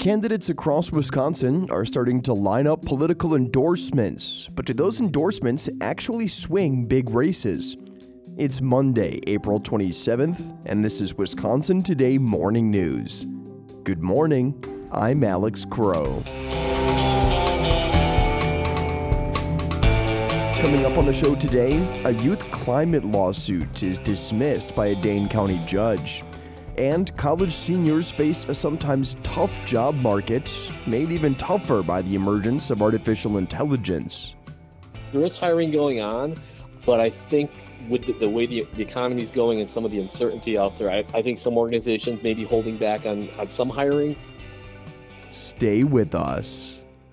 Candidates across Wisconsin are starting to line up political endorsements, but do those endorsements actually swing big races? It's Monday, April 27th, and this is Wisconsin Today Morning News. Good morning, I'm Alex Crow. Coming up on the show today, a youth climate lawsuit is dismissed by a Dane County judge. And college seniors face a sometimes tough job market, made even tougher by the emergence of artificial intelligence. There is hiring going on, but I think with the way the economy is going and some of the uncertainty out there, I think some organizations may be holding back on some hiring. Stay with us.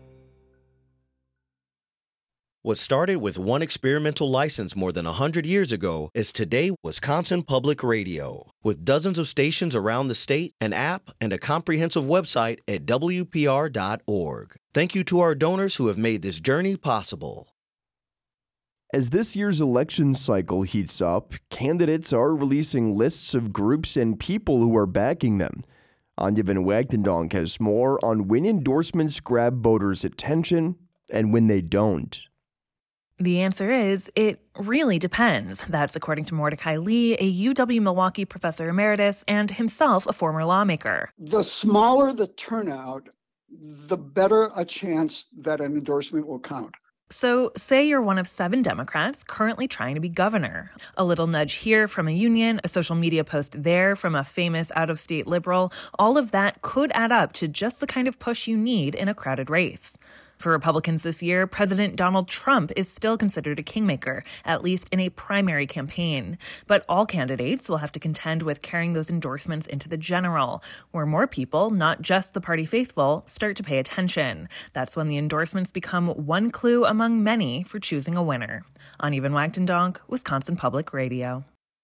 What started with one experimental license more than 100 years ago is today Wisconsin Public Radio. With dozens of stations around the state, an app, and a comprehensive website at WPR.org. Thank you to our donors who have made this journey possible. As this year's election cycle heats up, candidates are releasing lists of groups and people who are backing them. Anya Van Wagtendonk has more on when endorsements grab voters' attention and when they don't. The answer is, it really depends. That's according to Mordecai Lee, a UW-Milwaukee professor emeritus and himself a former lawmaker. The smaller the turnout, the better a chance that an endorsement will count. So say you're one of 7 Democrats currently trying to be governor. A little nudge here from a union, a social media post there from a famous out-of-state liberal, all of that could add up to just the kind of push you need in a crowded race. For Republicans this year, President Donald Trump is still considered a kingmaker, at least in a primary campaign. But all candidates will have to contend with carrying those endorsements into the general, where more people, not just the party faithful, start to pay attention. That's when the endorsements become one clue among many for choosing a winner. Anya Van Wagtendonk, Wisconsin Public Radio.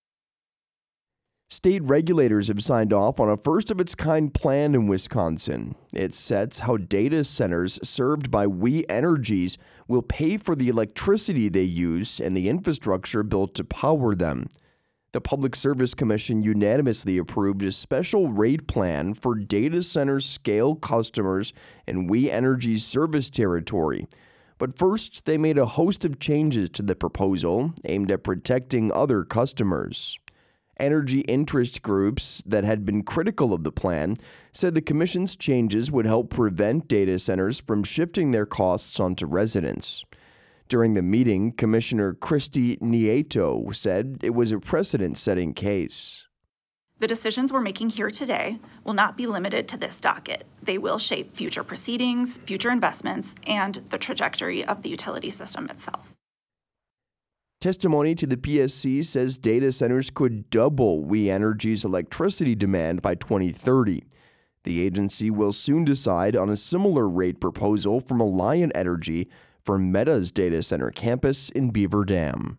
State regulators have signed off on a first-of-its-kind plan in Wisconsin. It sets how data centers served by We Energies will pay for the electricity they use and the infrastructure built to power them. The Public Service Commission unanimously approved a special rate plan for data center scale customers in We Energies service territory. But first, they made a host of changes to the proposal aimed at protecting other customers. Energy interest groups that had been critical of the plan said the commission's changes would help prevent data centers from shifting their costs onto residents. During the meeting, Commissioner Christy Nieto said it was a precedent-setting case. The decisions we're making here today will not be limited to this docket. They will shape future proceedings, future investments, and the trajectory of the utility system itself. Testimony to the PSC says data centers could double We Energies' electricity demand by 2030. The agency will soon decide on a similar rate proposal from Alliant Energy for Meta's data center campus in Beaver Dam.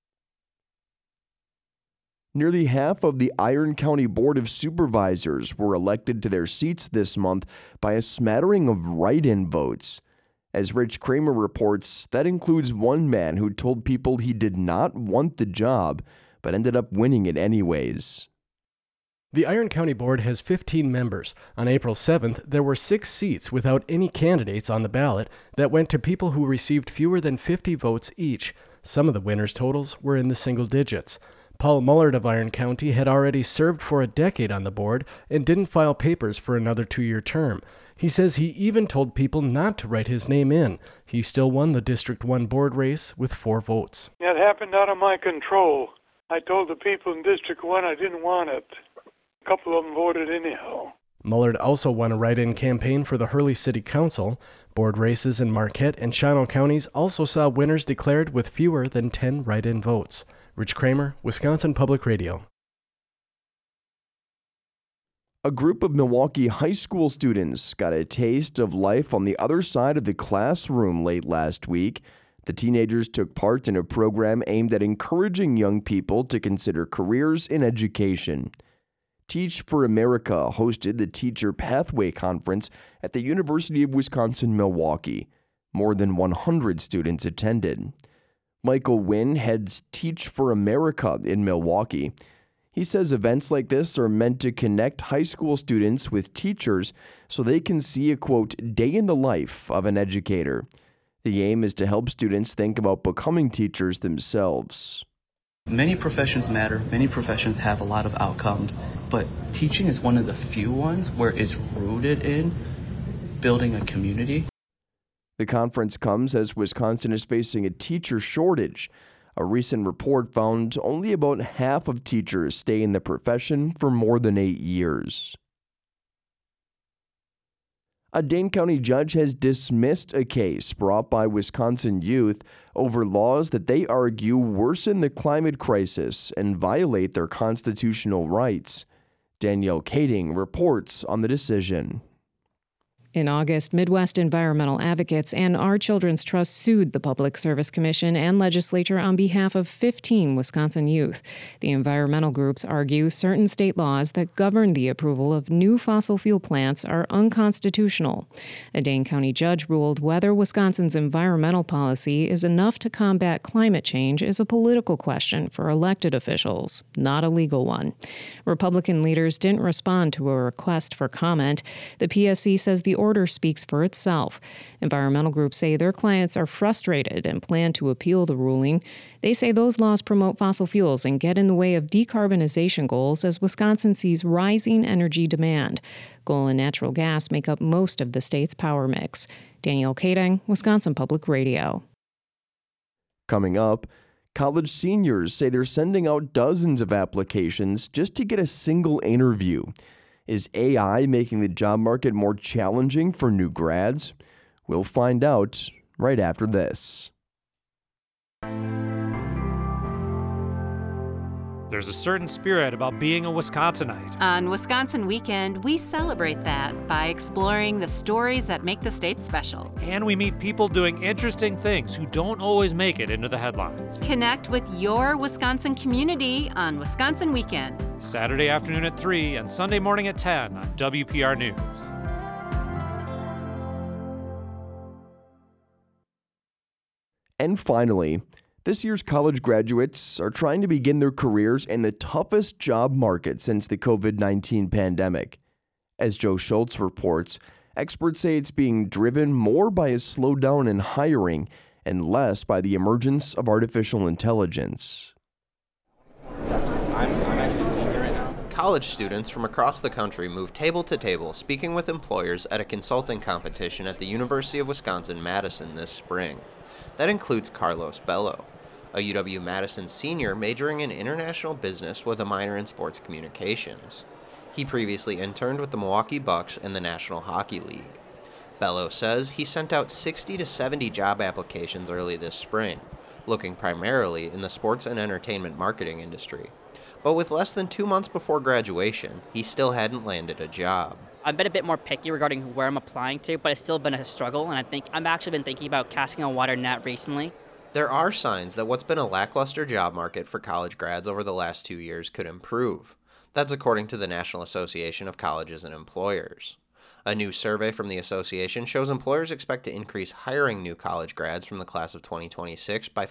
Nearly half of the Iron County Board of Supervisors were elected to their seats this month by a smattering of write-in votes. As Rich Kramer reports, that includes one man who told people he did not want the job, but ended up winning it anyways. The Iron County Board has 15 members. On April 7th, there were 6 seats without any candidates on the ballot that went to people who received fewer than 50 votes each. Some of the winners' totals were in the single digits. Paul Mullard of Iron County had already served for a decade on the board and didn't file papers for another 2-year term. He says he even told people not to write his name in. He still won the District 1 board race with 4 votes. It happened out of my control. I told the people in District 1 I didn't want it. A couple of them voted anyhow. Mullard also won a write-in campaign for the Hurley City Council. Board races in Marquette and Shawano counties also saw winners declared with fewer than 10 write-in votes. Rich Kramer, Wisconsin Public Radio. A group of Milwaukee high school students got a taste of life on the other side of the classroom late last week. The teenagers took part in a program aimed at encouraging young people to consider careers in education. Teach for America hosted the Teacher Pathway Conference at the University of Wisconsin-Milwaukee. More than 100 students attended. Michael Wynn heads Teach for America in Milwaukee. He says events like this are meant to connect high school students with teachers so they can see a, quote, day in the life of an educator. The aim is to help students think about becoming teachers themselves. Many professions matter. Many professions have a lot of outcomes, but teaching is one of the few ones where it's rooted in building a community. The conference comes as Wisconsin is facing a teacher shortage. A recent report found only about half of teachers stay in the profession for more than 8 years. A Dane County judge has dismissed a case brought by Wisconsin youth over laws that they argue worsen the climate crisis and violate their constitutional rights. Danielle Kading reports on the decision. In August, Midwest environmental advocates and Our Children's Trust sued the Public Service Commission and legislature on behalf of 15 Wisconsin youth. The environmental groups argue certain state laws that govern the approval of new fossil fuel plants are unconstitutional. A Dane County judge ruled whether Wisconsin's environmental policy is enough to combat climate change is a political question for elected officials, not a legal one. Republican leaders didn't respond to a request for comment. The PSC says the order speaks for itself. Environmental groups say their clients are frustrated and plan to appeal the ruling. They say those laws promote fossil fuels and get in the way of decarbonization goals as Wisconsin sees rising energy demand. Coal and natural gas make up most of the state's power mix. Danielle Kading, Wisconsin Public Radio. Coming up, college seniors say they're sending out dozens of applications just to get a single interview. Is AI making the job market more challenging for new grads? We'll find out right after this. There's a certain spirit about being a Wisconsinite. On Wisconsin Weekend, we celebrate that by exploring the stories that make the state special. And we meet people doing interesting things who don't always make it into the headlines. Connect with your Wisconsin community on Wisconsin Weekend. Saturday afternoon at 3 and Sunday morning at 10 on WPR News. And finally, this year's college graduates are trying to begin their careers in the toughest job market since the COVID-19 pandemic. As Joe Schultz reports, experts say it's being driven more by a slowdown in hiring and less by the emergence of artificial intelligence. I'm actually senior right now. College students from across the country move table to table speaking with employers at a consulting competition at the University of Wisconsin-Madison this spring. That includes Carlos Bello, a UW-Madison senior majoring in international business with a minor in sports communications. He previously interned with the Milwaukee Bucks and the National Hockey League. Bello says he sent out 60 to 70 job applications early this spring, looking primarily in the sports and entertainment marketing industry. But with less than 2 months before graduation, he still hadn't landed a job. I've been a bit more picky regarding where I'm applying to, but it's still been a struggle, and I've actually been thinking about casting a wider net recently. There are signs that what's been a lackluster job market for college grads over the last 2 years could improve. That's according to the National Association of Colleges and Employers. A new survey from the association shows employers expect to increase hiring new college grads from the class of 2026 by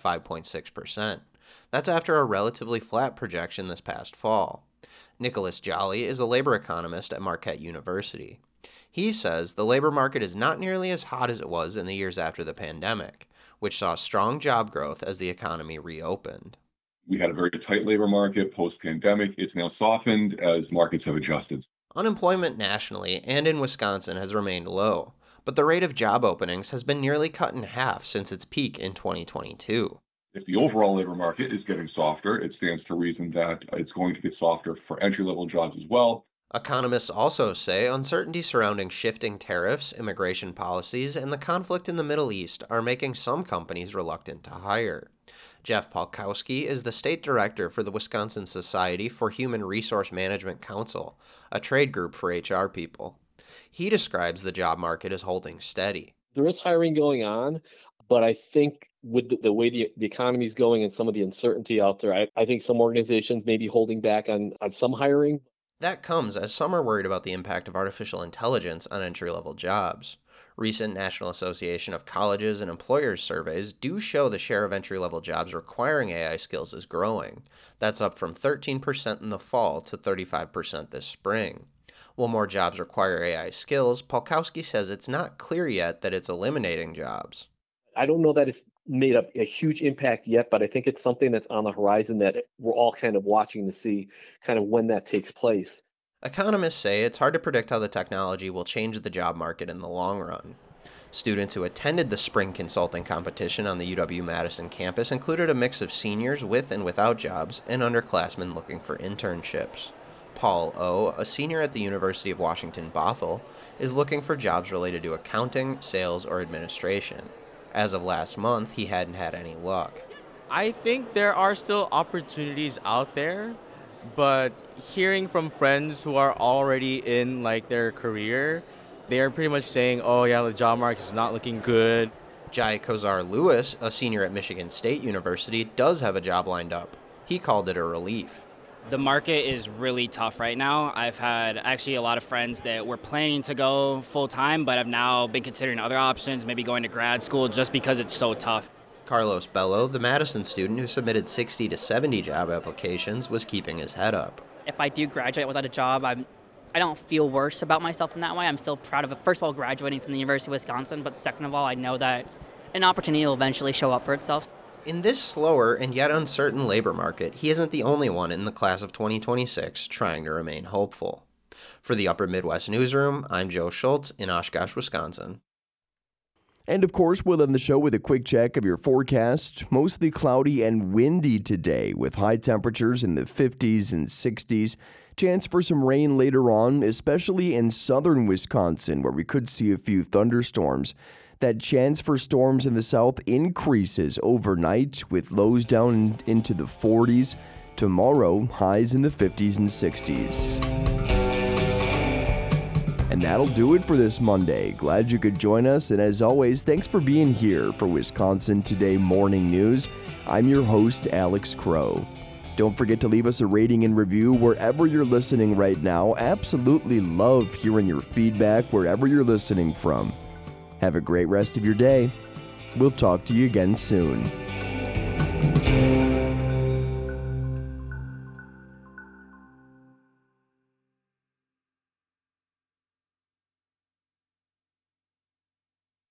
5.6%. That's after a relatively flat projection this past fall. Nicholas Jolly is a labor economist at Marquette University. He says the labor market is not nearly as hot as it was in the years after the pandemic, which saw strong job growth as the economy reopened. We had a very tight labor market post-pandemic. It's now softened as markets have adjusted. Unemployment nationally and in Wisconsin has remained low, but the rate of job openings has been nearly cut in half since its peak in 2022. If the overall labor market is getting softer, it stands to reason that it's going to get softer for entry-level jobs as well. Economists also say uncertainty surrounding shifting tariffs, immigration policies, and the conflict in the Middle East are making some companies reluctant to hire. Jeff Polkowski is the state director for the Wisconsin Society for Human Resource Management Council, a trade group for HR people. He describes the job market as holding steady. There is hiring going on, but I think with the way the economy is going and some of the uncertainty out there, I think some organizations may be holding back on some hiring. That comes as some are worried about the impact of artificial intelligence on entry-level jobs. Recent National Association of Colleges and Employers surveys do show the share of entry-level jobs requiring AI skills is growing. That's up from 13% in the fall to 35% this spring. While more jobs require AI skills, Polkowski says it's not clear yet that it's eliminating jobs. I don't know that it's made a huge impact yet, but I think it's something that's on the horizon that we're all kind of watching to see kind of when that takes place. Economists say it's hard to predict how the technology will change the job market in the long run. Students who attended the spring consulting competition on the UW-Madison campus included a mix of seniors with and without jobs and underclassmen looking for internships. Paul O., a senior at the University of Washington Bothell, is looking for jobs related to accounting, sales, or administration. As of last month, he hadn't had any luck. I think there are still opportunities out there, but hearing from friends who are already in their career, they are pretty much saying, oh yeah, the job market is not looking good. Jai Kozar Lewis, a senior at Michigan State University, does have a job lined up. He called it a relief. The market is really tough right now. I've had actually a lot of friends that were planning to go full-time, but have now been considering other options, maybe going to grad school just because it's so tough. Carlos Bello, the Madison student who submitted 60 to 70 job applications, was keeping his head up. If I do graduate without a job, I don't feel worse about myself in that way. I'm still proud of it. First of all, graduating from the University of Wisconsin, but second of all, I know that an opportunity will eventually show up for itself. In this slower and yet uncertain labor market, he isn't the only one in the class of 2026 trying to remain hopeful. For the Upper Midwest Newsroom, I'm Joe Schultz in Oshkosh, Wisconsin. And of course, we'll end the show with a quick check of your forecast. Mostly cloudy and windy today, with high temperatures in the 50s and 60s. Chance for some rain later on, especially in southern Wisconsin, where we could see a few thunderstorms. That chance for storms in the south increases overnight, with lows down into the 40s. Tomorrow, highs in the 50s and 60s. And that'll do it for this Monday. Glad you could join us, and as always, thanks for being here for Wisconsin Today Morning News. I'm your host, Alex Crow. Don't forget to leave us a rating and review wherever you're listening right now. Absolutely love hearing your feedback wherever you're listening from. Have a great rest of your day. We'll talk to you again soon.